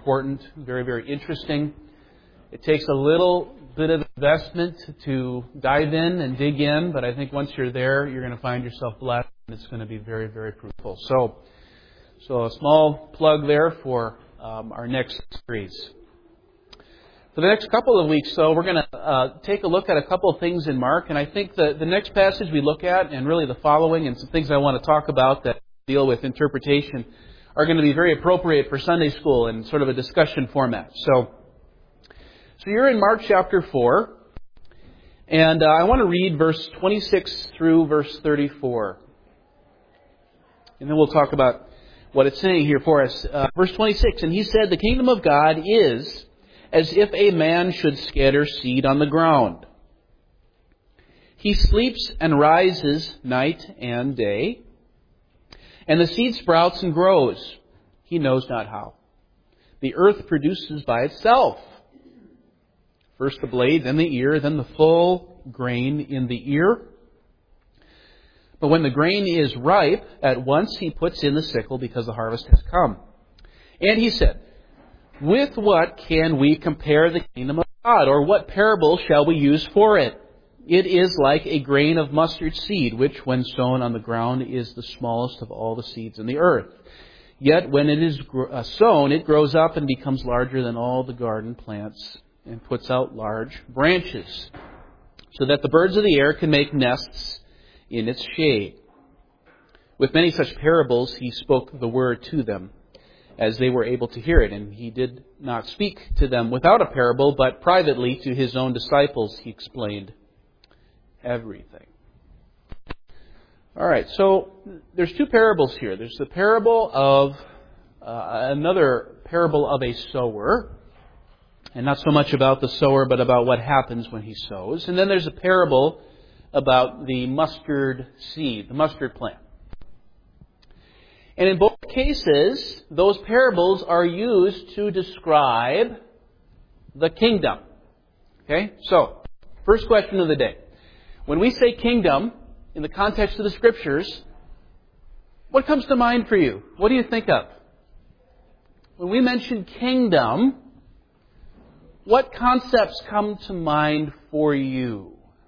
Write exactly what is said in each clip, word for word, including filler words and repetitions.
important, very, very interesting. It takes a little bit of investment to dive in and dig in, but I think once you're there, you're going to find yourself blessed, and it's going to be very, very fruitful. So, so a small plug there for um, our next series. For the next couple of weeks, though, we're going to uh, take a look at a couple of things in Mark, and I think the, the next passage we look at, and really the following, and some things I want to talk about that deal with interpretation, are going to be very appropriate for Sunday school in sort of a discussion format. So, so you're in Mark chapter four, and uh, I want to read verse twenty-six through verse thirty-four. And then we'll talk about what it's saying here for us. Uh, verse twenty-six, and he said, "The kingdom of God is as if a man should scatter seed on the ground. He sleeps and rises night and day, and the seed sprouts and grows. He knows not how. The earth produces by itself first the blade, then the ear, then the full grain in the ear. But when the grain is ripe, at once he puts in the sickle, because the harvest has come." And he said, "With what can we compare the kingdom of God? Or what parable shall we use for it? It is like a grain of mustard seed, which when sown on the ground is the smallest of all the seeds in the earth. Yet when it is sown, it grows up and becomes larger than all the garden plants and puts out large branches, so that the birds of the air can make nests in its shade." With many such parables he spoke the word to them, as they were able to hear it. And he did not speak to them without a parable, but privately to his own disciples he explained everything. All right, so there's two parables here. There's the parable of uh, another parable of a sower, and not so much about the sower, but about what happens when he sows. And then there's a parable about the mustard seed, the mustard plant. And in both cases, those parables are used to describe the kingdom. Okay? So, first question of the day. When we say kingdom, in the context of the Scriptures, what comes to mind for you? What do you think of? When we mention kingdom, what concepts come to mind for you?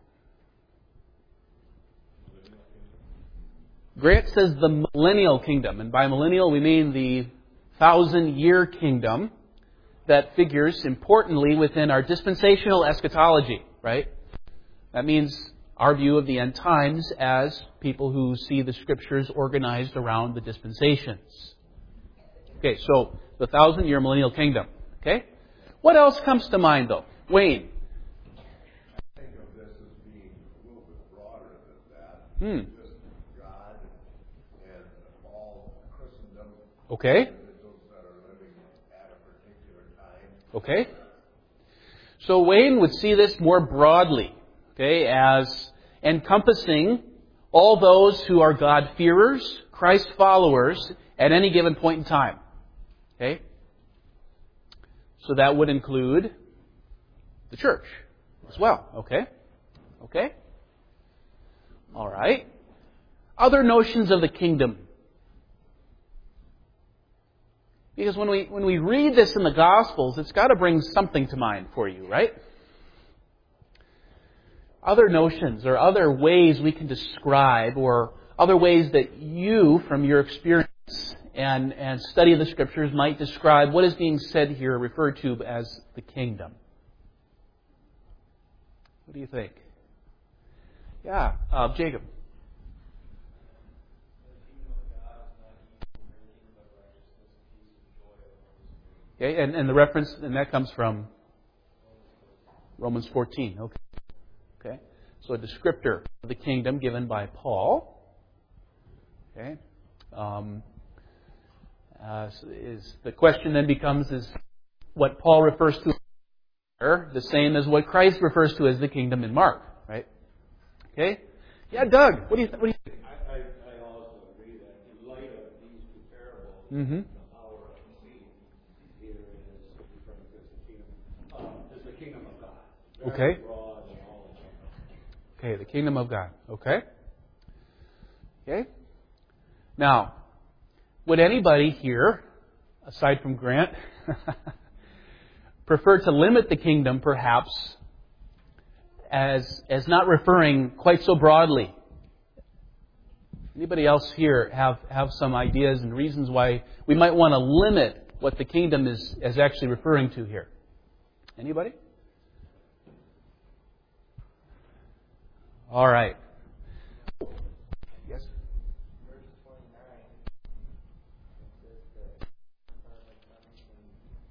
Grant says the millennial kingdom, and by millennial we mean the thousand-year kingdom that figures importantly within our dispensational eschatology, right? That means our view of the end times as people who see the Scriptures organized around the dispensations. Okay, so the thousand-year millennial kingdom. Okay? What else comes to mind, though? Wayne? I think of this as being a little bit broader than that. Hmm. Okay. Okay. So Wayne would see this more broadly, okay, as encompassing all those who are God-fearers, Christ followers at any given point in time. Okay? So that would include the church as well. Okay? Okay? All right. Other notions of the kingdom. Because when we when we read this in the Gospels, it's got to bring something to mind for you, right? Other notions or other ways we can describe, or other ways that you, from your experience and, and study of the Scriptures, might describe what is being said here, referred to as the kingdom. What do you think? Yeah, uh, Jacob. Okay, and, and the reference, and that comes from Romans fourteen. Okay. Okay. So a descriptor of the kingdom given by Paul. Okay. Um, uh, is the question then becomes, is what Paul refers to here the same as what Christ refers to as the kingdom in Mark, right? Okay. Yeah, Doug. What do you what do you think? I, I, I also agree that in light of these two parables, Mm-hmm. the power of the seed here is referring to as the kingdom, uh, is the kingdom of God. Very Okay. broad and all of them. Okay, the kingdom of God. Okay. Okay. Now, would anybody here aside from Grant, prefer to limit the kingdom, perhaps, as as not referring quite so broadly. Anybody else here have, have some ideas and reasons why we might want to limit what the kingdom is, is actually referring to here? Anybody? All right. Yes? Verse twenty-nine, it says that the Son comes and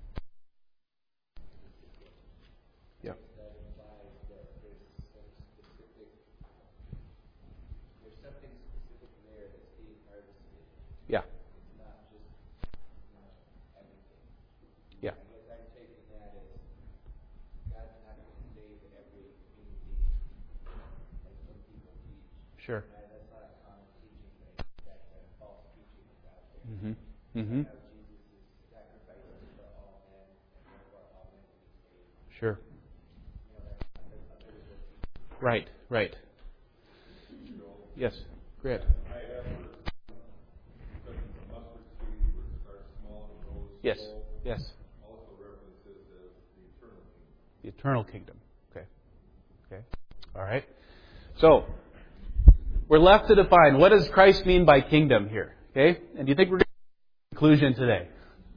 Yeah. that implies that there's some specific, there's something specific there that's being harvested. Yeah. It's not just, you know, everything. Yeah. I guess I'm taking that as God's not going to save every human being, like some people teach. Sure. And that's not a common teaching, but that kind of false teaching is out there. Mm-hmm. Mm-hmm. How Jesus is sacrificing for all men, and therefore all men will be saved. Sure. You know, that's not a a biblical teaching. Right. Right. Yes. Great. I have heard, because it's a mustard seed where it starts small and grows Yes. slow, Yes. also references as the eternal kingdom. The eternal kingdom. Okay. Okay. All right. So, we're left to define what does Christ mean by kingdom here. Okay? And do you think we're going to a conclusion today?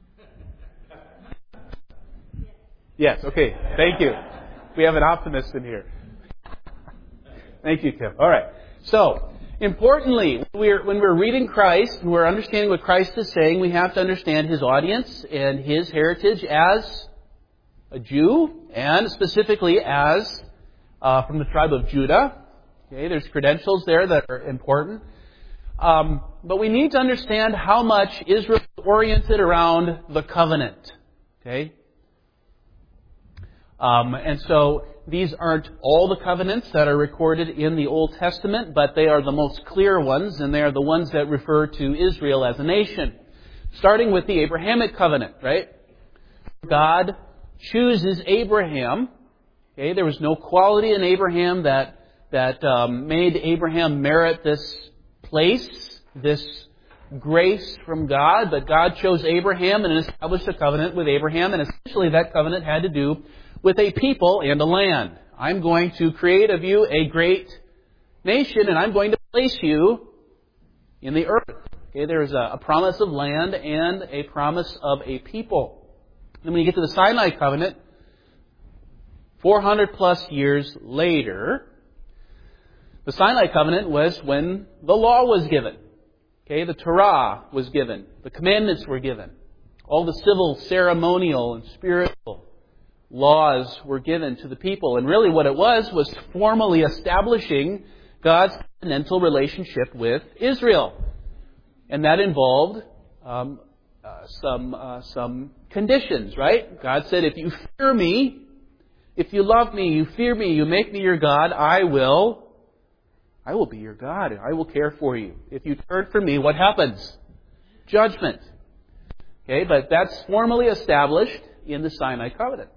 Yes. Okay. Thank you. We have an optimist in here. Thank you, Kim. All right. So, importantly, when we're, when we're reading Christ, and we're understanding what Christ is saying, we have to understand His audience and His heritage as a Jew, and specifically as uh, from the tribe of Judah. Okay, there's credentials there that are important. Um, but we need to understand how much Israel is oriented around the covenant. Okay? Um, and so these aren't all the covenants that are recorded in the Old Testament, but they are the most clear ones, and they are the ones that refer to Israel as a nation. Starting with the Abrahamic covenant, right? God chooses Abraham. Okay, there was no quality in Abraham that that um, made Abraham merit this place, this grace from God, but God chose Abraham and established a covenant with Abraham, and essentially that covenant had to do with a people and a land. I'm going to create of you a great nation, and I'm going to place you in the earth. Okay, there's a, a promise of land and a promise of a people. And when you get to the Sinai covenant, four hundred plus years later, the Sinai covenant was when the law was given. Okay, the Torah was given. The commandments were given. All the civil, ceremonial, and spiritual laws were given to the people. And really what it was was formally establishing God's covenantal relationship with Israel. And that involved um, uh, some uh, some conditions, right? God said, if you fear me, if you love me, you fear me, you make me your God, I will, I will be your God, and I will care for you. If you turn from me, what happens? Judgment. Okay, but that's formally established in the Sinai covenant.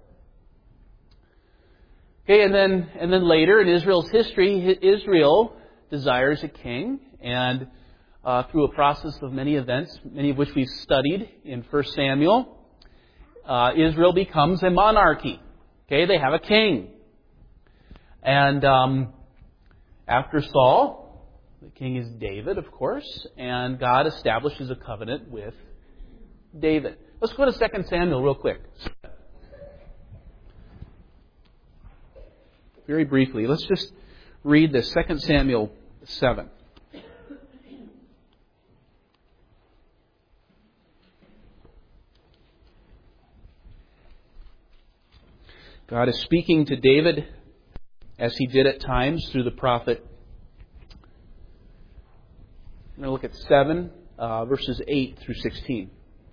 Okay, and then and then later in Israel's history, Israel desires a king, and uh, through a process of many events, many of which we've studied in First Samuel, uh, Israel becomes a monarchy. Okay, they have a king, and um, after Saul, the king is David, of course, and God establishes a covenant with David. Let's go to Second Samuel real quick. Very briefly, let's just read this, Second Samuel seven. God is speaking to David as He did at times through the prophet. I'm going to look at seven, uh, verses eight through sixteen.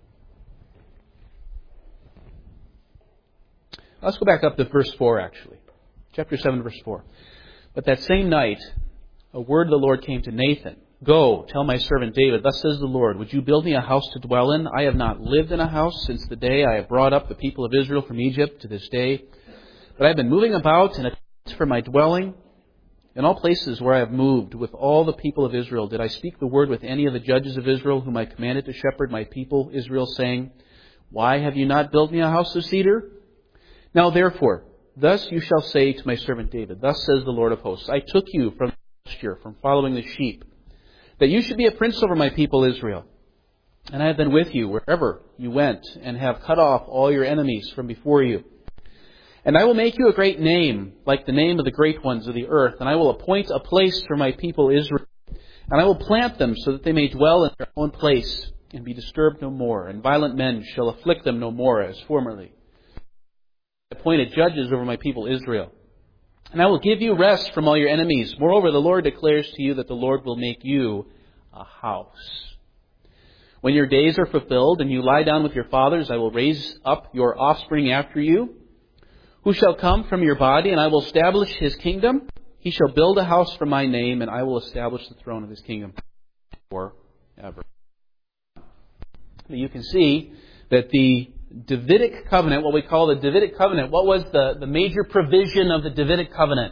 Let's go back up to verse four, actually. Chapter seven, verse four. But that same night, a word of the Lord came to Nathan. Go, tell my servant David, thus says the Lord, would you build me a house to dwell in? I have not lived in a house since the day I have brought up the people of Israel from Egypt to this day. But I have been moving about in a tent for my dwelling. In all places where I have moved with all the people of Israel, did I speak the word with any of the judges of Israel, whom I commanded to shepherd my people Israel, saying, Why have you not built me a house of cedar? Now therefore, thus you shall say to my servant David, thus says the Lord of hosts, I took you from the pasture, from following the sheep, that you should be a prince over my people Israel. And I have been with you wherever you went, and have cut off all your enemies from before you. And I will make you a great name, like the name of the great ones of the earth. And I will appoint a place for my people Israel. And I will plant them so that they may dwell in their own place, and be disturbed no more. And violent men shall afflict them no more, as formerly. I appointed judges over my people Israel. And I will give you rest from all your enemies. Moreover, the Lord declares to you that the Lord will make you a house. When your days are fulfilled and you lie down with your fathers, I will raise up your offspring after you, who shall come from your body, and I will establish his kingdom. He shall build a house for my name, and I will establish the throne of his kingdom forever. You can see that the Davidic covenant, what we call the Davidic covenant, what was the, the major provision of the Davidic covenant?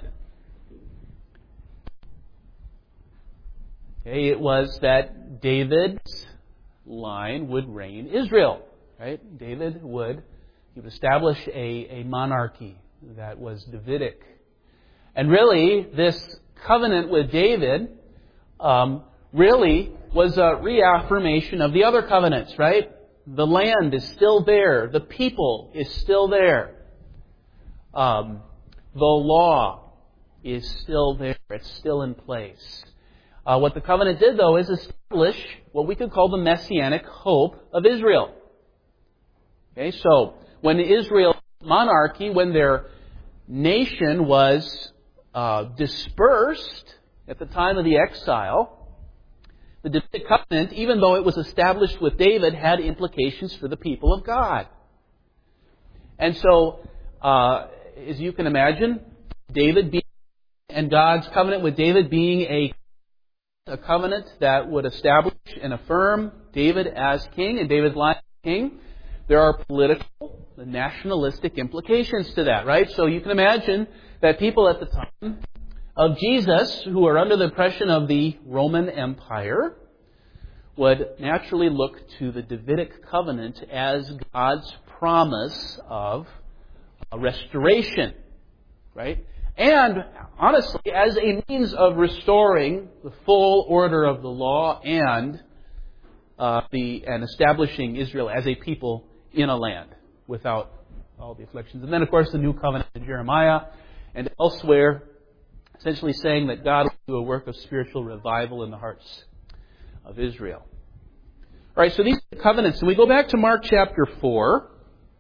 Okay, it was that David's line would reign Israel. Right? David would, he would establish a, a monarchy that was Davidic. And really, this covenant with David um, really was a reaffirmation of the other covenants, right? The land is still there. The people is still there. Um, the law is still there. It's still in place. Uh, what the covenant did, though, is establish what we could call the messianic hope of Israel. Okay, so when Israel's monarchy, when their nation was uh, dispersed at the time of the exile, the Davidic covenant, even though it was established with David, had implications for the people of God. And so, uh, as you can imagine, David being, and God's covenant with David being a a covenant that would establish and affirm David as king and David's line as king, there are political and nationalistic implications to that, right? So you can imagine that people at the time of Jesus, who are under the oppression of the Roman Empire, would naturally look to the Davidic covenant as God's promise of a restoration, right? And, honestly, as a means of restoring the full order of the law and uh, the and establishing Israel as a people in a land without all the afflictions. And then, of course, the new covenant in Jeremiah and elsewhere, essentially saying that God will do a work of spiritual revival in the hearts of Israel. All right, so these are the covenants. And we go back to Mark chapter four.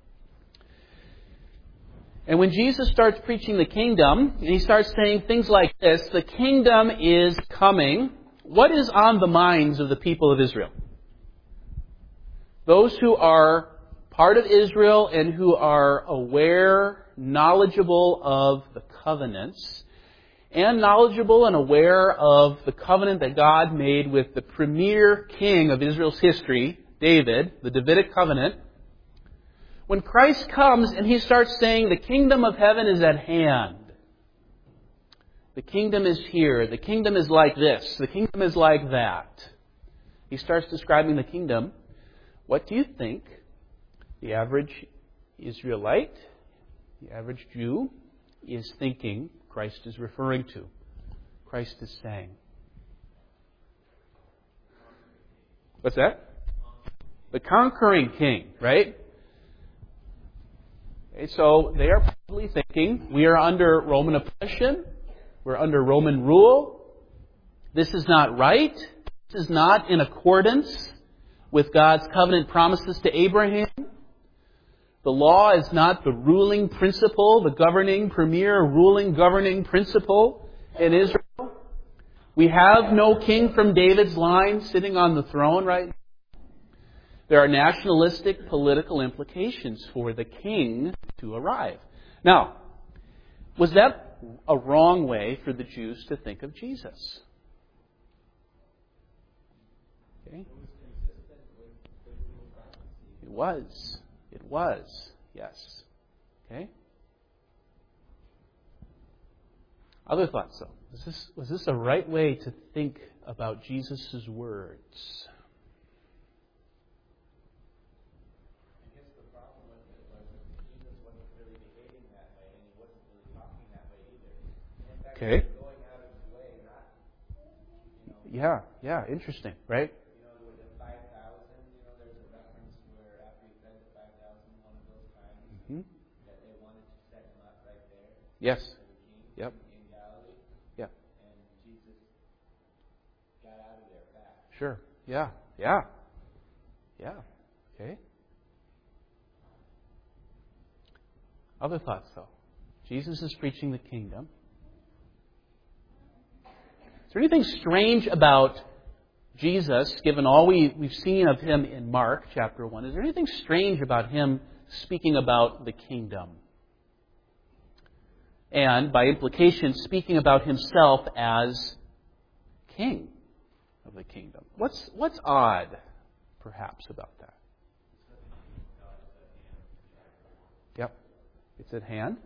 And when Jesus starts preaching the kingdom, and he starts saying things like this, the kingdom is coming, what is on the minds of the people of Israel? Those who are part of Israel and who are aware, knowledgeable of the covenants, and knowledgeable and aware of the covenant that God made with the premier king of Israel's history, David, the Davidic covenant. When Christ comes and he starts saying the kingdom of heaven is at hand, the kingdom is here, the kingdom is like this, the kingdom is like that, he starts describing the kingdom, what do you think the average Israelite, the average Jew, is thinking Christ is referring to, Christ is saying? What's that? The conquering king, right? Okay, so they are probably thinking, we are under Roman oppression, we're under Roman rule, this is not right, this is not in accordance with God's covenant promises to Abraham. The law is not the ruling principle, the governing, premier, ruling, governing principle in Israel. We have no king from David's line sitting on the throne right now. There are nationalistic political implications for the king to arrive. Now, was that a wrong way for the Jews to think of Jesus? Okay. It was. It was. Yes. Okay. Other thoughts, though. Was this, was this a right way to think about Jesus' words? I guess Okay. going out of his way, not, you know, Yeah, yeah, interesting, right? you know, with the five thousand, you know, there's a reference where after he fed the five thousand one of those times, Hmm. that they wanted to set him up right there Yes. for the king Yep. in Galilee, Yeah. and Jesus got out of there fast. Sure. Yeah. Yeah. Yeah. Okay. Other thoughts, though. Jesus is preaching the kingdom. Is there anything strange about Jesus, given all we, we've seen of him in Mark chapter one? Is there anything strange about him speaking about the kingdom? And, by implication, speaking about himself as king of the kingdom. What's, what's odd, perhaps, about that? Yep. It's at hand.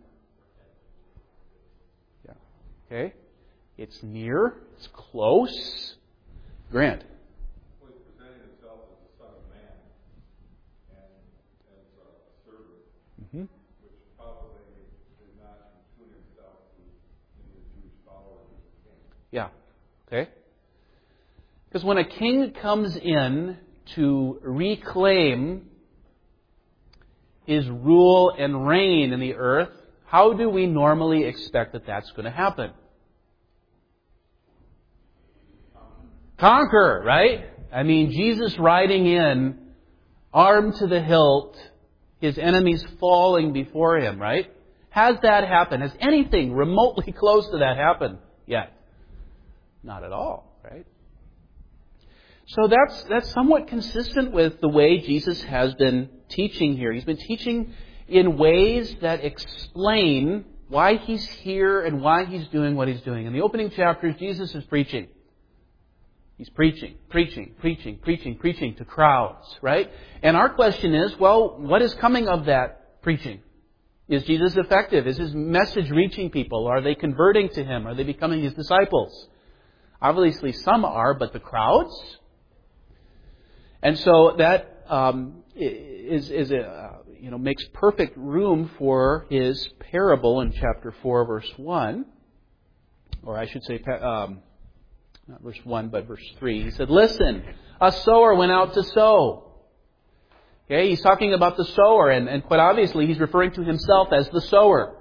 Yeah. Okay. It's near. It's close. Grant. Well, he's presenting himself as the Son of Man and as a, a servant, Mm-hmm. which probably did not include himself to any of the Jewish followers as a king. Yeah. Okay. Because when a king comes in to reclaim his rule and reign in the earth, how do we normally expect that that's going to happen? Conquer, right? I mean, Jesus riding in, armed to the hilt, his enemies falling before him, right? Has that happened? Has anything remotely close to that happened yet? Not at all, right? So that's that's somewhat consistent with the way Jesus has been teaching here. He's been teaching in ways that explain why he's here and why he's doing what he's doing. In the opening chapters, Jesus is preaching. He's preaching, preaching, preaching, preaching, preaching to crowds, right? And our question is, well, what is coming of that preaching? Is Jesus effective? Is his message reaching people? Are they converting to him? Are they becoming his disciples? Obviously, some are, but the crowds? And so that um, is, is a, uh, you know, makes perfect room for his parable in chapter four, verse one. Or I should say, um, not verse one, but verse three. He said, "Listen, a sower went out to sow." Okay, he's talking about the sower, and, and quite obviously he's referring to himself as the sower.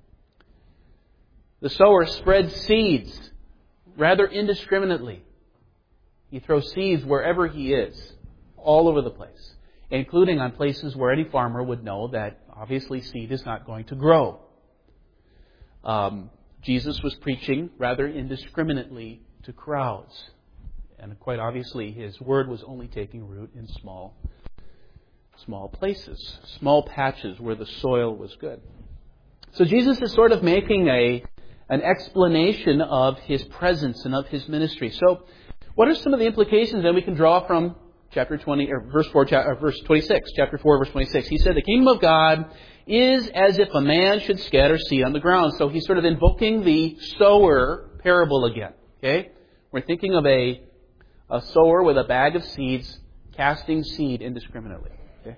The sower spreads seeds rather indiscriminately. He throws seeds wherever he is, all over the place, including on places where any farmer would know that obviously seed is not going to grow. Um, Jesus was preaching rather indiscriminately to crowds. And quite obviously his word was only taking root in small small places, small patches where the soil was good. So Jesus is sort of making a an explanation of his presence and of his ministry. So what are some of the implications that we can draw from chapter twenty or verse four or verse twenty-six, chapter four verse twenty-six? He said the kingdom of God is as if a man should scatter seed on the ground. So he's sort of invoking the sower parable again. Okay? We're thinking of a a sower with a bag of seeds casting seed indiscriminately. Okay?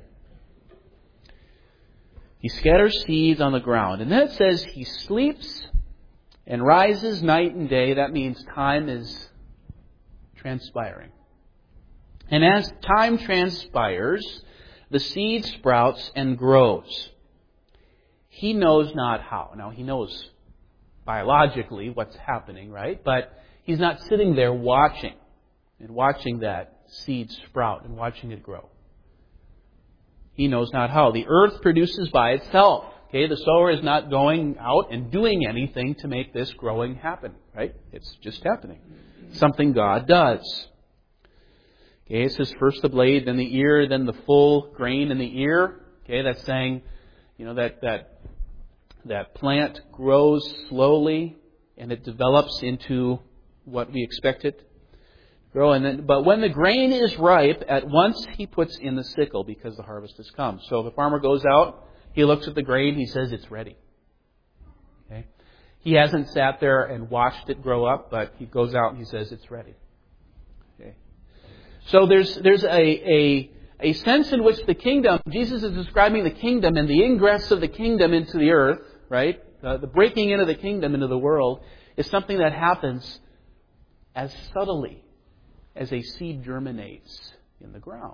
He scatters seeds on the ground. And then it says he sleeps and rises night and day. That means time is transpiring. And as time transpires, the seed sprouts and grows. He knows not how. Now, he knows biologically what's happening, right? But he's not sitting there watching and watching that seed sprout and watching it grow. He knows not how. The earth produces by itself. Okay, the sower is not going out and doing anything to make this growing happen, right? It's just happening. Something God does. Okay, it says first the blade, then the ear, then the full grain in the ear. Okay, that's saying, you know, that that that plant grows slowly and it develops into what we expect it to grow. And then, but when the grain is ripe, at once he puts in the sickle because the harvest has come. So the farmer goes out, he looks at the grain, he says it's ready. Okay, he hasn't sat there and watched it grow up, but he goes out and he says it's ready. Okay. So there's there's a, a a sense in which the kingdom, Jesus is describing the kingdom and the ingress of the kingdom into the earth, right? Uh, the breaking into the kingdom into the world is something that happens as subtly as a seed germinates in the ground.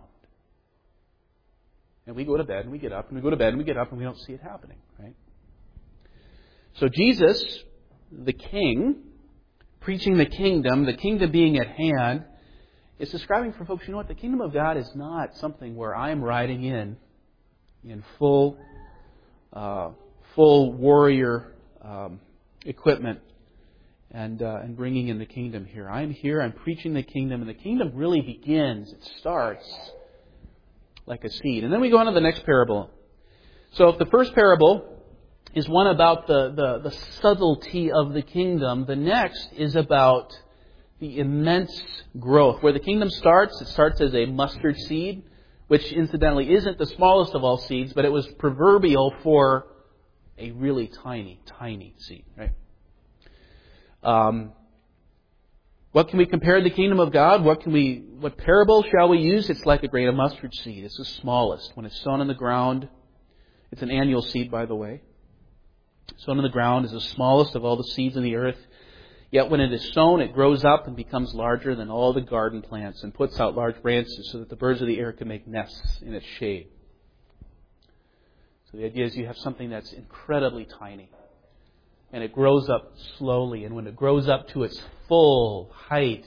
And we go to bed and we get up and we go to bed and we get up and we don't see it happening, right? So Jesus, the King, preaching the kingdom, the kingdom being at hand, is describing for folks, you know what, the kingdom of God is not something where I'm riding in in full uh, full warrior um, equipment and uh, and bringing in the kingdom here. I'm here, I'm preaching the kingdom, and the kingdom really begins, it starts like a seed. And then we go on to the next parable. So if the first parable is one about the, the, the subtlety of the kingdom, the next is about the immense growth. Where the kingdom starts, it starts as a mustard seed, which incidentally isn't the smallest of all seeds, but it was proverbial for a really tiny, tiny seed, right? Um, what can we compare the kingdom of God? What can we? What parable shall we use? It's like a grain of mustard seed. It's the smallest. When it's sown in the ground, it's an annual seed, by the way. Sown in the ground is the smallest of all the seeds in the earth. Yet when it is sown, it grows up and becomes larger than all the garden plants and puts out large branches so that the birds of the air can make nests in its shade. So the idea is you have something that's incredibly tiny. And it grows up slowly. And when it grows up to its full height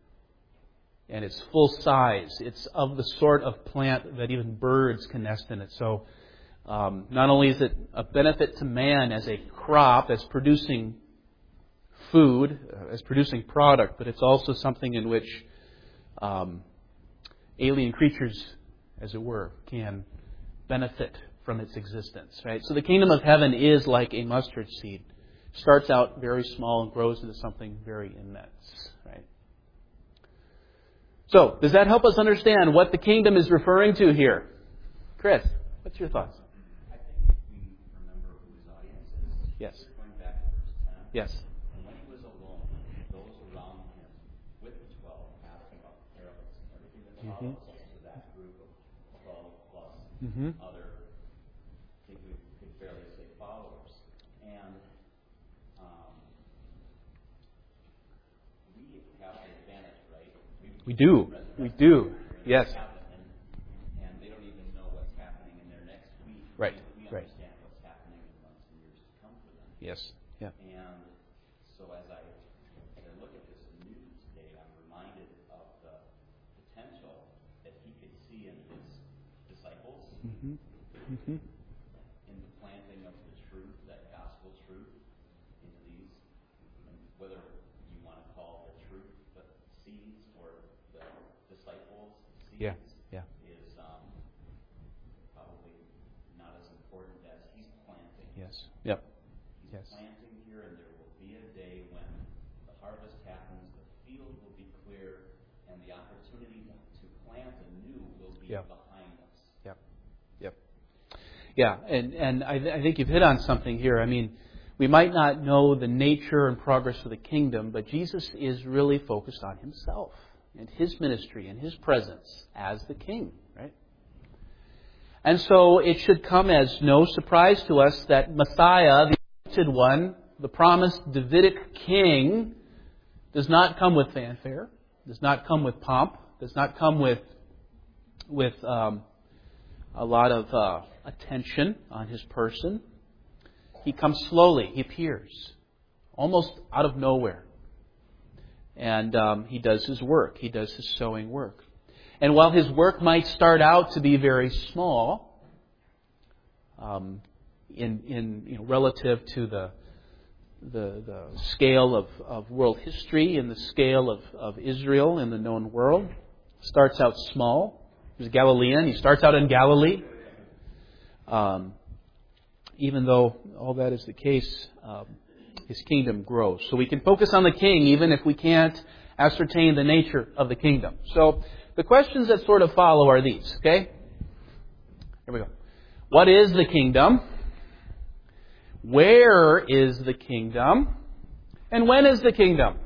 and its full size, it's of the sort of plant that even birds can nest in it. So um, not only is it a benefit to man as a crop, as producing food, uh, as producing product, but it's also something in which um, alien creatures, as it were, can benefit from its existence. Right? So the kingdom of heaven is like a mustard seed. Starts out very small and grows into something very immense. Right? So, does that help us understand what the kingdom is referring to here? Chris, what's your thoughts? I think if we remember who his audience is. Yes. Going back to verse ten. Yes. And when he was alone, those around him with the twelve asked him about parables and everything that follows to that group of twelve plus Mm-hmm. other, I think we could fairly say followers. And um, we have the advantage, right? We do. We do. Yes. And, and they don't even know what's happening in their next week. Right. We Right. understand what's happening in months and years to come for them. Yes. Yeah. And so as I, as I look at this anew today, I'm reminded of the potential that he could see in his disciples, Mm-hmm. Mm-hmm. in the planting of the truth, that gospel truth, into these, and whether you want to call the truth the seeds or the disciples seeds, Yeah. Yeah. is um, probably not as important as he's planting. Yes. Yep. He's Yes. planting here, and there will be a day when the harvest happens, the field will be clear, and the opportunity to plant anew will be Yeah. behind us. Yep. Yep. Yeah, and, and I, th- I think you've hit on something here. I mean, we might not know the nature and progress of the kingdom, but Jesus is really focused on himself and his ministry and his presence as the king, right? And so it should come as no surprise to us that Messiah, the anointed one, the promised Davidic king, does not come with fanfare, does not come with pomp, does not come with with um, a lot of uh, attention on his person. He comes slowly. He appears almost out of nowhere. And um, he does his work. He does his sowing work. And while his work might start out to be very small, um, in in you know, relative to the the, the scale of, of world history and the scale of, of Israel in the known world, starts out small. He's a Galilean. He starts out in Galilee. Um, even though all that is the case, um, his kingdom grows. So we can focus on the king even if we can't ascertain the nature of the kingdom. So the questions that sort of follow are these, okay? Here we go. What is the kingdom? Where is the kingdom? And when is the kingdom?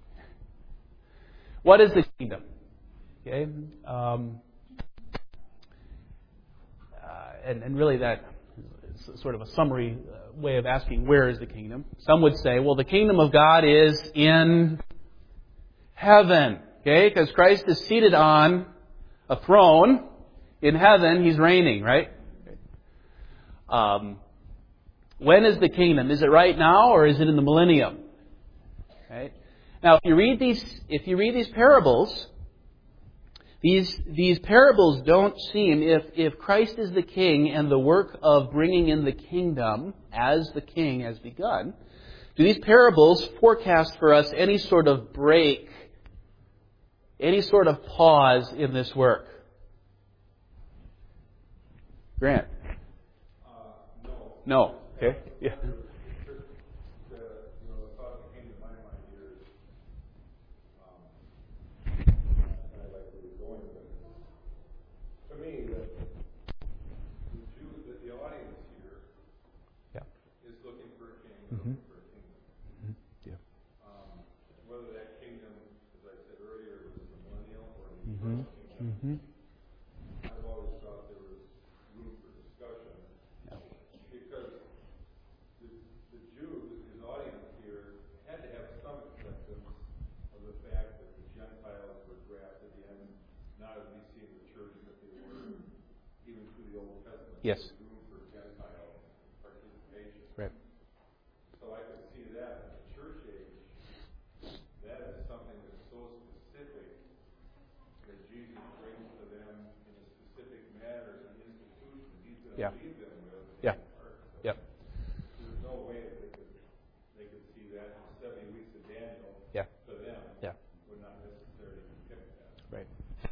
What is the kingdom? Okay? Um, uh, and, and really that is sort of a summary way of asking, where is the kingdom? Some would say, well, the kingdom of God is in heaven. Okay? Because Christ is seated on a throne in heaven. He's reigning, right? Um, when is the kingdom? Is it right now or is it in the millennium? Right? Now, if you read these, if you read these parables, these these parables don't seem, if if Christ is the King and the work of bringing in the kingdom as the King has begun, do these parables forecast for us any sort of break, any sort of pause in this work? Grant. Uh, no. No. Okay. Yeah. The, you know, the thought that came to my mind here is, um, I like where you're going with it. To me, the, the Jew, the, the audience here Yeah. is looking for a king, Mm-hmm. looking for a kingdom. Mm-hmm. Yeah. Um, whether that kingdom, as I said earlier, was the millennial or the Mm-hmm. eternal Mm-hmm. kingdom, I've always thought there was room for discussion Yeah. because the, the Jews, his audience here, had to have some acceptance of the fact that the Gentiles were grafted in, not as we see in the church that they were, even through the Old Testament. Yes. There was room for Gentile participation. Right. So I could see that in the church age, that is something that's so specific that Jesus brings to them in a specific manner, an institution he's going to Yeah. lead them with. Yeah. Yep. There's no way that they could, they could see that in seventy weeks of Daniel Yeah. to them Yeah. would not necessarily depict that. Right.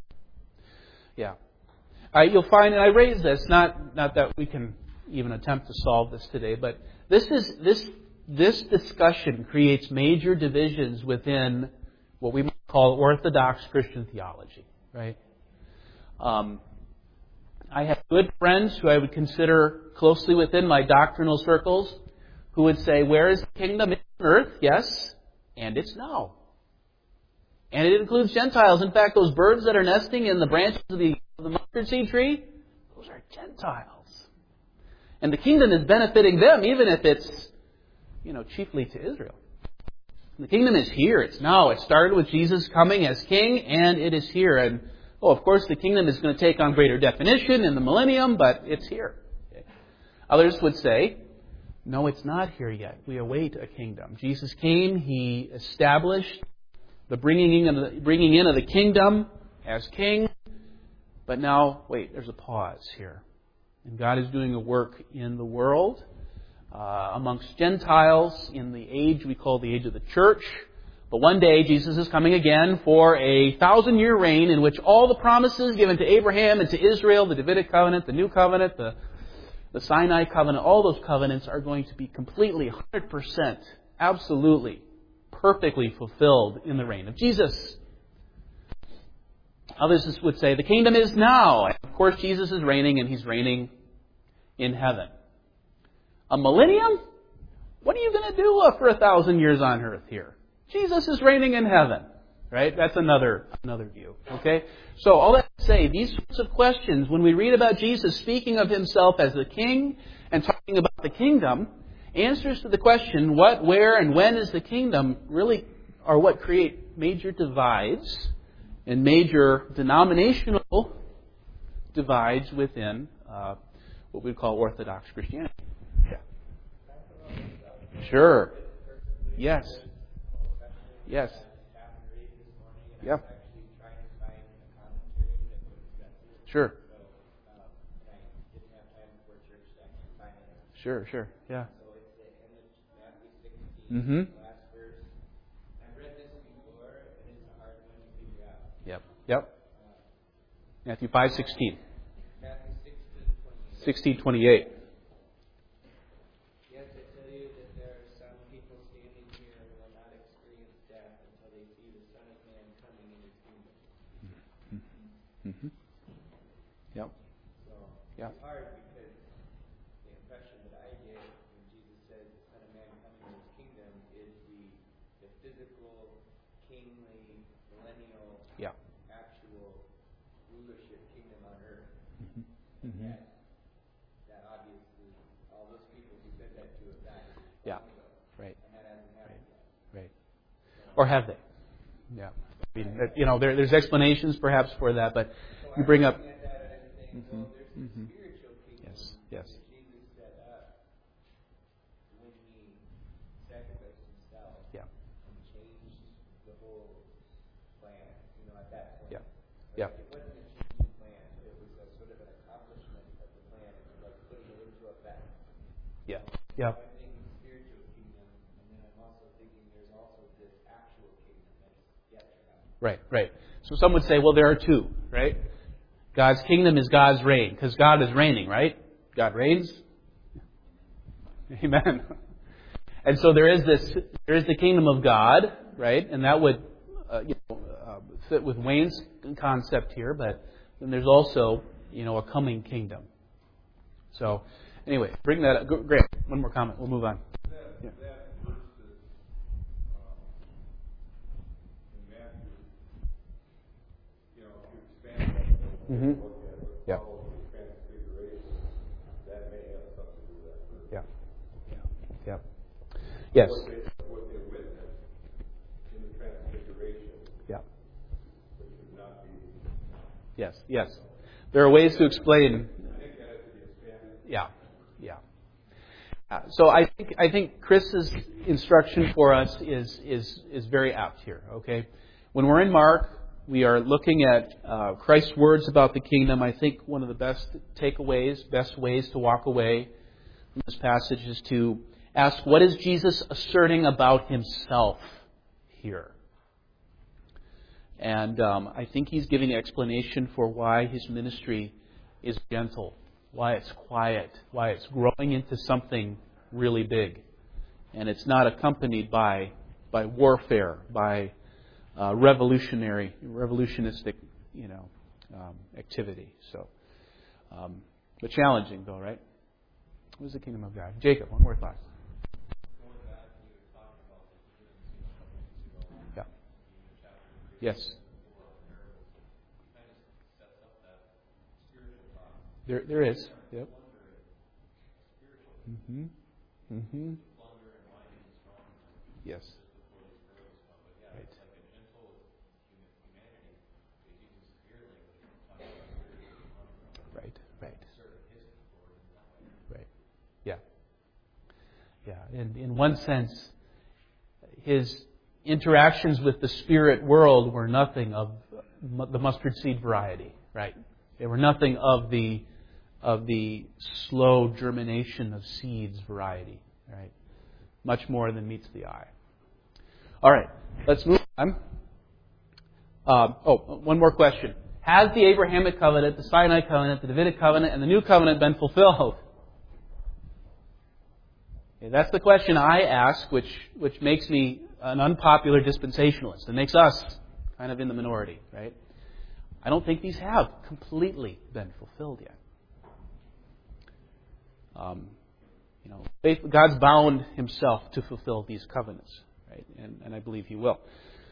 Yeah. Uh, you'll find, and I raise this, not not that we can even attempt to solve this today, but this is this this discussion creates major divisions within what we might call Orthodox Christian theology. Right. Um, I have good friends who I would consider closely within my doctrinal circles who would say, where is the kingdom? It's on earth, yes, and it's now. And it includes Gentiles. In fact, those birds that are nesting in the branches of the, of the mustard seed tree, those are Gentiles. And the kingdom is benefiting them, even if it's, you know, chiefly to Israel. The kingdom is here. It's now. It started with Jesus coming as king, and it is here. And, oh, of course, the kingdom is going to take on greater definition in the millennium, but it's here. Okay. Others would say, no, it's not here yet. We await a kingdom. Jesus came. He established the bringing in of the, bringing in of the kingdom as king. But now, wait, there's a pause here. And God is doing a work in the world, uh, amongst Gentiles, in the age we call the age of the church. But one day, Jesus is coming again for a thousand-year reign in which all the promises given to Abraham and to Israel, the Davidic covenant, the New Covenant, the, the Sinai covenant, all those covenants are going to be completely, one hundred percent, absolutely, perfectly fulfilled in the reign of Jesus. Others would say the kingdom is now. And of course, Jesus is reigning, and He's reigning in heaven. A millennium? What are you going to do for a thousand years on earth here? Jesus is reigning in heaven. Right? That's another another view. Okay? So all that to say, these sorts of questions, when we read about Jesus speaking of Himself as the King and talking about the kingdom, answers to the question, what, where, and when is the kingdom, really are what create major divides and major denominational divides within uh, what we call Orthodox Christianity. Yeah. Sure. Yes. Yes. Yep. Sure. Sure, sure. Yeah. Mm-hmm. Yep. Yep. Matthew five sixteen. Sixteen twenty eight. Yes, I tell you that there are some people standing here who will not experience death until they see the Son of Man coming in His kingdom. Mm-hmm. Yep. So Yep. it's hard because the impression that I get when Jesus says the Son of Man coming in His kingdom is the the physical, kingly, millennial, Yeah. actual rulership kingdom on earth. Mm-hmm. And that, that obviously, all those people who said that into effect. Yeah. Right. And that hasn't happened yet. Right. Or have they? Yeah. I mean, that- you know, there, there's explanations perhaps for that, but So you I bring up. look at that and I think, well, there's a Mhm. spiritual kingdom Yes. Yes. that Jesus set up when he sacrificed himself Yeah. and changed the whole plan, you know, at that point. Yeah. Like, Yeah. It wasn't a changing plan, it was a sort of an accomplishment of the plan. It was like putting it into effect. Yeah. Yeah. So I'm thinking spiritual kingdom, and then I'm also thinking there's also this actual kingdom that's yet to happen. Right. Right. So some would say, well, there are two, right? God's kingdom is God's reign, because God is reigning, right? God reigns. Amen. And so there is this, there is the kingdom of God, right? And that would uh, you know, uh, fit with Wayne's concept here, but then there's also, you know, a coming kingdom. So, anyway, bring that up. Go- Grant, one more comment. We'll move on. That, Yeah. that verse is, um, in Matthew, you know, if you expand that, Mhm. look at what Yeah. follows the transfiguration, that may have something to do with that verse. Yeah. Yeah. Yes. What they, what they witnessed in the transfiguration, Yeah. which would not be, Yes. Yes. There are ways to explain. I think that has to be expanded. Yeah. Yeah. Uh, so I think I think Chris's instruction for us is is is very apt here. Okay, when we're in Mark, we are looking at uh, Christ's words about the kingdom. I think one of the best takeaways, best ways to walk away from this passage is to ask, what is Jesus asserting about himself here? And um, I think he's giving explanation for why his ministry is gentle, why it's quiet, why it's growing into something really big. And it's not accompanied by by warfare, by uh, revolutionary, revolutionistic, you know, um, activity. So, um, but challenging though, right? What is the kingdom of God? Jacob, one more thought. Yeah. Yes. There, there is. Yep. Mm-hmm. Mm-hmm. Yes. Right. Right. Right. Right. Yeah. Yeah. In in one sense, his interactions with the spirit world were nothing of the mustard seed variety. Right. They were nothing of the of the slow germination of seeds variety. Right. Much more than meets the eye. All right. Let's move on. Um, oh, one more question. Has the Abrahamic covenant, the Sinai covenant, the Davidic covenant, and the new covenant been fulfilled? Okay, that's the question I ask, which which makes me an unpopular dispensationalist. It makes us kind of in the minority, right? I don't think these have completely been fulfilled yet. Um, you know, faith, God's bound Himself to fulfill these covenants, right? And, and I believe He will.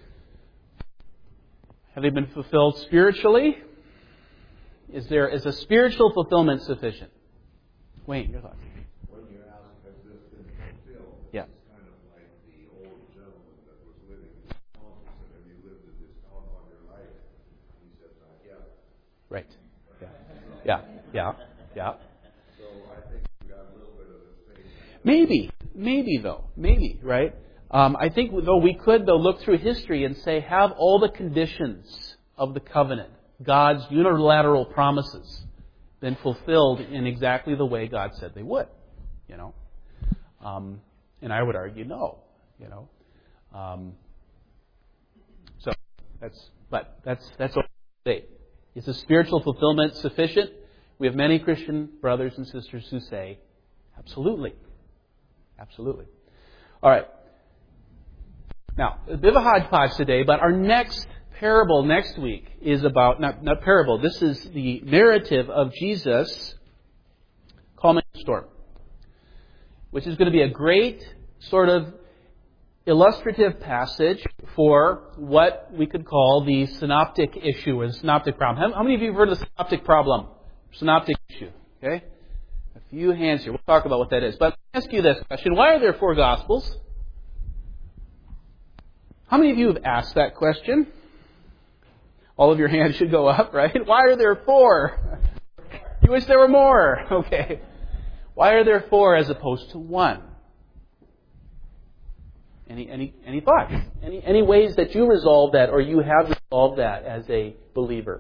Have they been fulfilled spiritually? Is there is a spiritual fulfillment sufficient? Wayne, your thoughts? When you ask, has this been fulfilled? Yeah. It's kind of like the old gentleman that was living in this town. He said, have you lived in this town all your life? He said, not yet. Right. Yeah. Yeah. Yeah. Yeah. So I think we got a little bit of the same. Maybe. Maybe, though. Maybe, right? Um, I think, though, we could, though, look through history and say, have all the conditions of the covenant, God's unilateral promises, been fulfilled in exactly the way God said they would? You know? Um, and I would argue no. You know? Um, so, that's, but that's, that's all I say. Is the spiritual fulfillment sufficient? We have many Christian brothers and sisters who say, absolutely. Absolutely. All right. Now, a bit of a hodgepodge today, but our next parable next week is about, not, not parable, this is the narrative of Jesus calming the storm, which is going to be a great sort of illustrative passage for what we could call the synoptic issue or the synoptic problem. How, how many of you have heard of the synoptic problem? Synoptic issue, okay? few hands here. We'll talk about what that is. But let me ask you this question. Why are there four Gospels? How many of you have asked that question? All of your hands should go up, right? Why are there four? You wish there were more. Okay. Why are there four as opposed to one? Any any any thoughts? Any any ways that you resolve that or you have resolved that as a believer?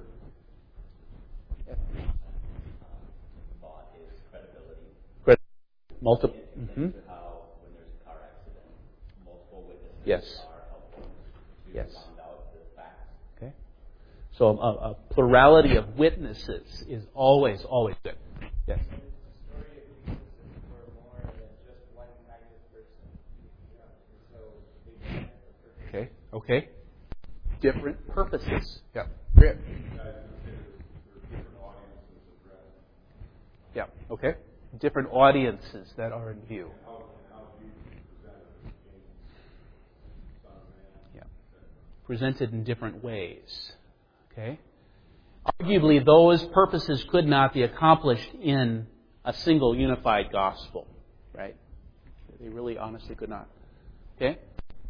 Thought is credibility. Multiple. And Mm-hmm. how when there's a car accident, multiple witnesses Yes. are helpful to Yes. find out the facts. Okay. So a, a plurality of witnesses is always always good. Yes. The story of Jesus is for more than just one kind of person. You know, and so they have a purpose. Okay. Okay. Different purposes. Yeah. Great. Guys, I'm gonna say there's, there's different audiences addressed. Yeah. Okay. Different audiences that are in view. How, and how Jesus presented as King, Son of Man. Yeah. Presented in different ways. Okay. Arguably, those purposes could not be accomplished in a single unified gospel, right? They really, honestly, could not. Okay.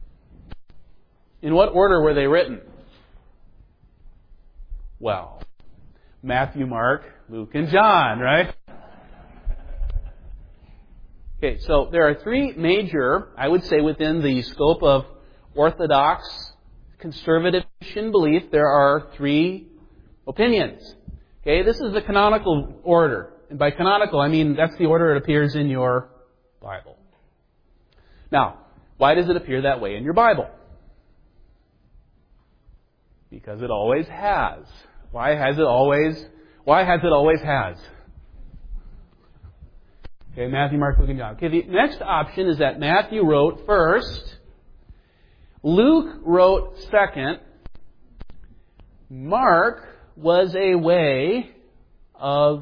In what order were they written? Well, Matthew, Mark, Luke, and John, right? Okay, so there are three major, I would say, within the scope of Orthodox conservative Christian belief, there are three opinions. Okay, this is the canonical order. And by canonical, I mean that's the order it appears in your Bible. Now, why does it appear that way in your Bible? Because it always has. Why has it always? Why has it always has? Okay, Matthew, Mark, Luke, and John. Okay, the next option is that Matthew wrote first, Luke wrote second, Mark was a way of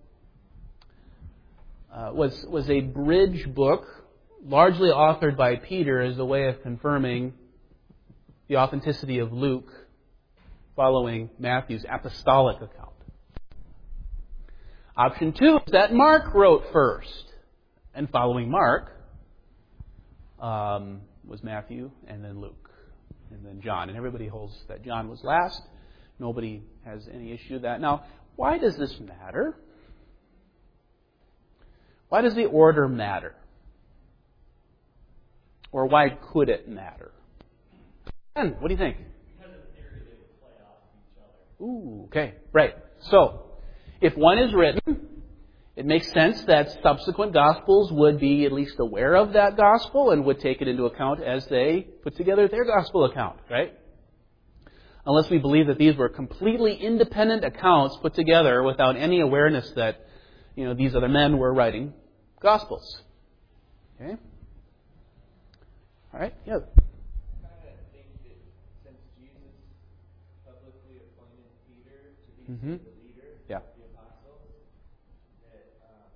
uh, was was a bridge book, largely authored by Peter as a way of confirming the authenticity of Luke, following Matthew's apostolic account. Option two is that Mark wrote first, and following Mark um, was Matthew, and then Luke, and then John. And everybody holds that John was last. Nobody has any issue with that. Now, why does this matter? Why does the order matter? Or why could it matter? Ben, what do you think? Because of the theory they would play off of each other. Ooh, okay, right. So, if one is written, it makes sense that subsequent Gospels would be at least aware of that Gospel and would take it into account as they put together their Gospel account, right? Unless we believe that these were completely independent accounts put together without any awareness that, you know, these other men were writing Gospels. Okay? All right, yeah. I kind of think that since Jesus publicly appointed Peter to be Mm-hmm. the leader Yeah. of the apostles, that um,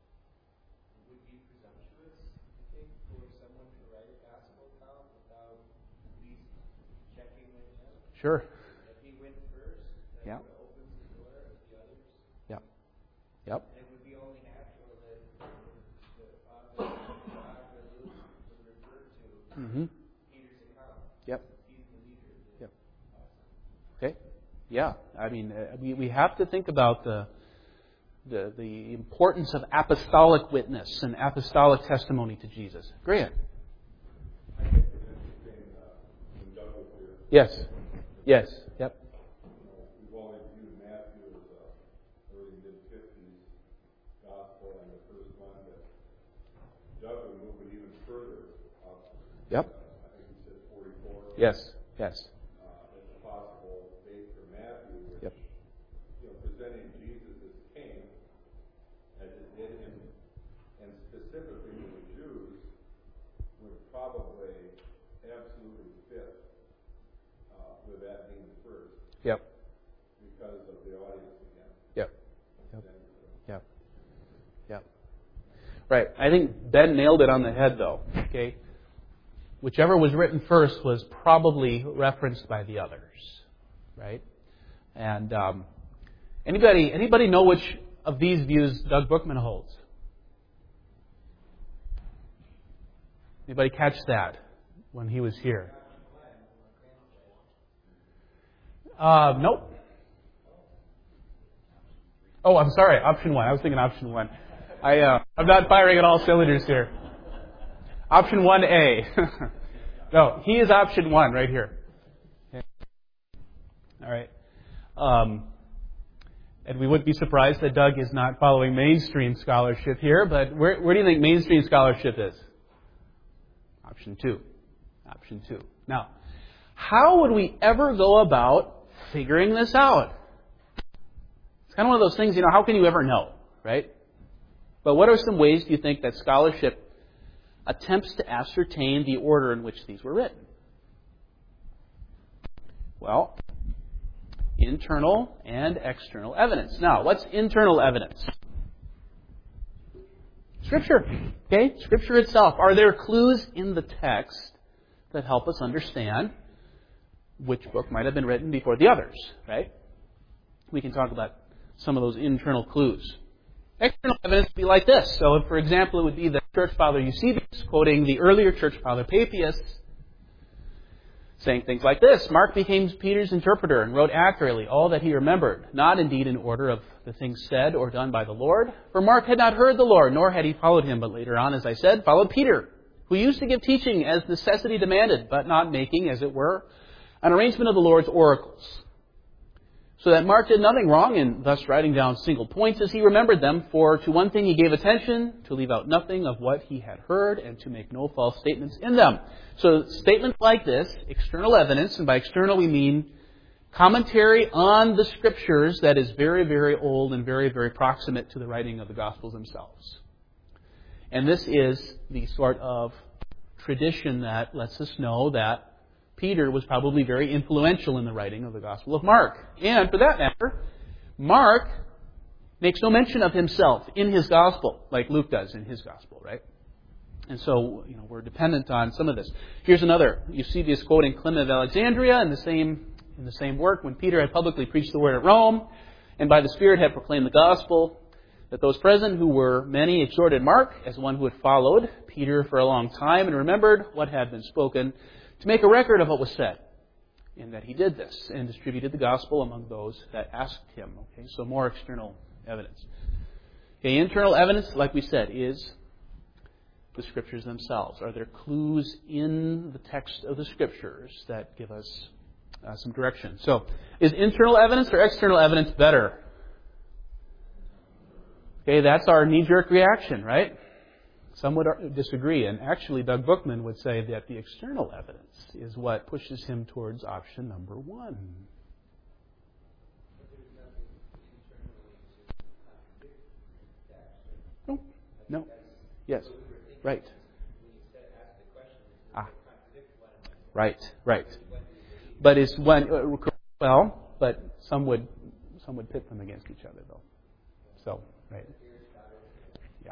it would be presumptuous, I think, for someone to write a gospel account without at least checking with him. Sure. If he went first, that Yeah. would open the door of the others. Yep. Yep. And it would be only natural that the author or Luke would refer to Mm-hmm. Peter's account. Yep. He's the leader of the Yep. Okay. Yeah. I mean, uh, we we have to think about the the the importance of apostolic witness and apostolic testimony to Jesus. Grant. I think it's interesting, uh, when Doug was here, Yes. Yes. Yep. you know, we've only viewed Matthew as a early mid-fifties gospel and the first one, but Doug would move it even further up. Yep. Uh, I think he said forty-four. Yes. Yes. Uh, as a possible date for Matthew, which, Yep. you know, presenting Jesus as king, as it did him, and specifically to the Jews, would probably absolutely fit uh, with that being the first, Yep. because of the audience again. Yep. Yep. Then, Yep. Yep. Right. I think Ben nailed it on the head, though. Okay. Whichever was written first was probably referenced by the others, right? And um, anybody anybody know which of these views Doug Bookman holds? Anybody catch that when he was here? Uh, nope. Oh, I'm sorry. Option one. I was thinking option one. I, uh, I'm not firing at all cylinders here. Option one A. No, he is option one right here. Okay. All right. Um, and we wouldn't be surprised that Doug is not following mainstream scholarship here, but where, where do you think mainstream scholarship is? Option two. Option two. Now, how would we ever go about figuring this out? It's kind of one of those things, you know, how can you ever know, right? But what are some ways do you think that scholarship attempts to ascertain the order in which these were written? Well, internal and external evidence. Now, what's internal evidence? Scripture. Okay? Scripture itself. Are there clues in the text that help us understand which book might have been written before the others, right? We can talk about some of those internal clues. External evidence would be like this. So, for example, it would be the church father Eusebius quoting the earlier church father Papias, saying things like this: Mark became Peter's interpreter and wrote accurately all that he remembered, not indeed in order of the things said or done by the Lord. For Mark had not heard the Lord, nor had he followed him, but later on, as I said, followed Peter, who used to give teaching as necessity demanded, but not making, as it were, an arrangement of the Lord's oracles. So that Mark did nothing wrong in thus writing down single points as he remembered them, for to one thing he gave attention, to leave out nothing of what he had heard, and to make no false statements in them. So statements like this, external evidence, and by external we mean commentary on the Scriptures that is very, very old and very, very proximate to the writing of the Gospels themselves. And this is the sort of tradition that lets us know that Peter was probably very influential in the writing of the Gospel of Mark. And for that matter, Mark makes no mention of himself in his Gospel, like Luke does in his Gospel, right? And so, you know, we're dependent on some of this. Here's another. Eusebius quoting Clement of Alexandria in the same in the same work, when Peter had publicly preached the word at Rome, and by the Spirit had proclaimed the Gospel, that those present, who were many, exhorted Mark, as one who had followed Peter for a long time and remembered what had been spoken, to make a record of what was said, and that he did this and distributed the gospel among those that asked him. Okay, so more external evidence. Okay, internal evidence, like we said, is the Scriptures themselves. Are there clues in the text of the Scriptures that give us uh, some direction? So, is internal evidence or external evidence better? Okay, that's our knee-jerk reaction, right? Some would disagree, and actually Doug Bookman would say that the external evidence is what pushes him towards option number one. No, no, yes, right. Ah, right, right. But is when well, but some would some would pit them against each other, though. So, right, yeah.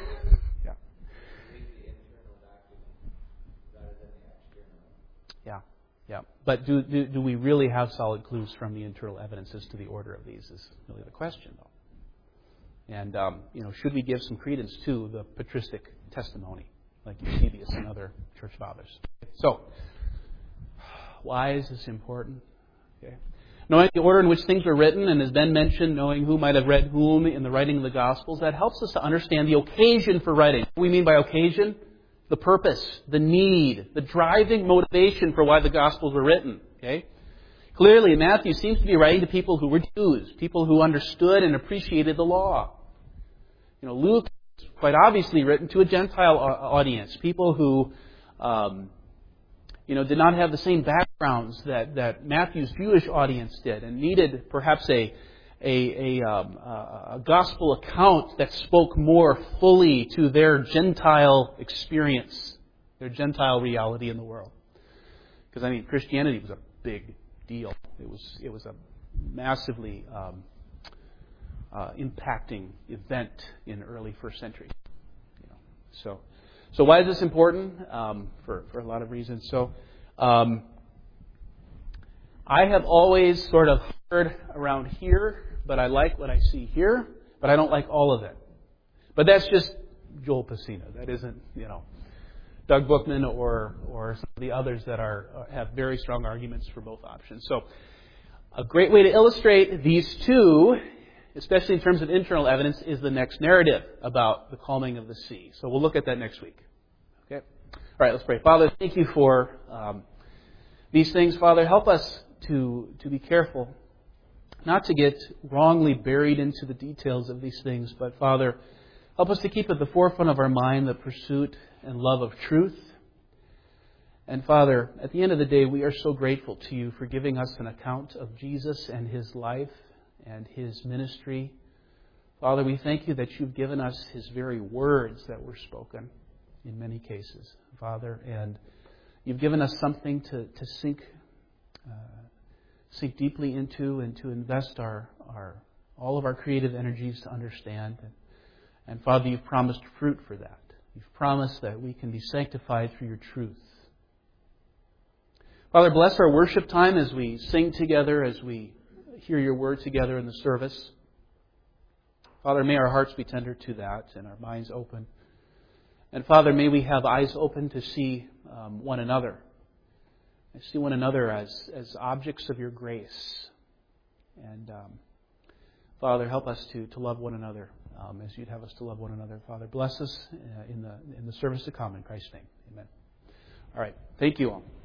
Yeah, yeah. But do, do do we really have solid clues from the internal evidence as to the order of these is really the question, though. And, um, you know, should we give some credence to the patristic testimony, like Eusebius and other church fathers? So, why is this important? Okay. Knowing the order in which things were written, and as Ben mentioned, knowing who might have read whom in the writing of the Gospels, that helps us to understand the occasion for writing. What do we mean by occasion? The purpose, the need, the driving motivation for why the Gospels were written. Okay? Clearly, Matthew seems to be writing to people who were Jews, people who understood and appreciated the law. You know, Luke is quite obviously written to a Gentile audience, people who, um, you know, did not have the same backgrounds that, that Matthew's Jewish audience did, and needed perhaps a A, a, um, a gospel account that spoke more fully to their Gentile experience, their Gentile reality in the world. Because, I mean, Christianity was a big deal. It was it was a massively um, uh, impacting event in early first century. You know, so so why is this important? Um, for for a lot of reasons. So. Um, I have always sort of heard around here, but I like what I see here, but I don't like all of it. But that's just Joel Pacina. That isn't, you know, Doug Bookman or or some of the others that are have very strong arguments for both options. So a great way to illustrate these two, especially in terms of internal evidence, is the next narrative about the calming of the sea. So we'll look at that next week. Okay? All right, let's pray. Father, thank you for um, these things. Father, help us to to be careful not to get wrongly buried into the details of these things, but Father, help us to keep at the forefront of our mind the pursuit and love of truth. And Father, at the end of the day, we are so grateful to you for giving us an account of Jesus and His life and His ministry. Father, we thank you that you've given us His very words that were spoken in many cases, Father, and you've given us something to, to sink uh, sink deeply into and to invest our, our all of our creative energies to understand. And, and Father, you've promised fruit for that. You've promised that we can be sanctified through your truth. Father, bless our worship time as we sing together, as we hear your word together in the service. Father, may our hearts be tender to that and our minds open. And Father, may we have eyes open to see um, one another. I see one another as, as objects of your grace. And um, Father, help us to, to love one another um, as you'd have us to love one another. Father, bless us uh, in the in the service to come in Christ's name. Amen. All right. Thank you all.